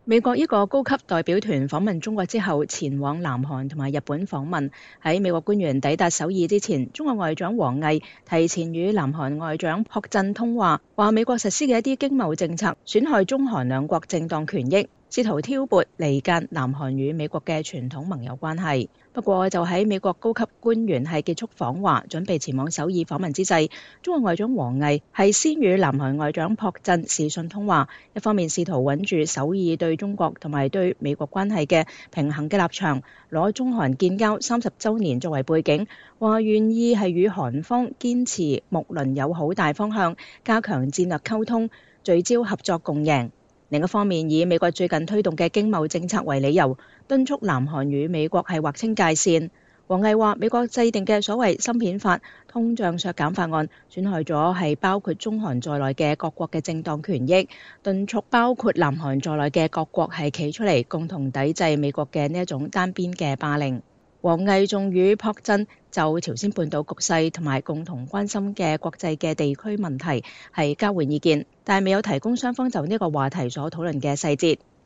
美國一個高級代表團訪問中國之後，前往南韓同埋日本訪問。喺美國官員抵達首爾之前，中國外長王毅提前與南韓外長朴振通話美國實施嘅一啲經貿政策損害中韓兩國正當權益，試圖挑撥離間南韓與美國嘅傳統盟友關係。不過就喺美國高級官員係結束訪華，準備前往首爾訪問之際，中國外長王毅係先與南韓外長朴振視訊通話，一方面試圖穩住首爾對中國同埋對美國關係嘅平衡嘅立場，攞中韓建交30週年作為背景，話願意係與韓方堅持睦鄰友好大方向，加強戰略溝通，聚焦合作共贏。另一方面，以美國最近推動嘅經貿政策為理由，敦促南韓與美國係劃清界線。王毅話：美國制定嘅所謂芯片法、通脹削減法案，損害咗係包括中韓在內嘅各國嘅正當權益，敦促包括南韓在內嘅各國係企出嚟共同抵制美國嘅呢一種單邊嘅霸凌。王毅仲與朴振就朝鮮半島局勢同埋共同關心嘅國際嘅地區問題係交換意見，但係未有提供雙方就呢個話題所討論嘅細節。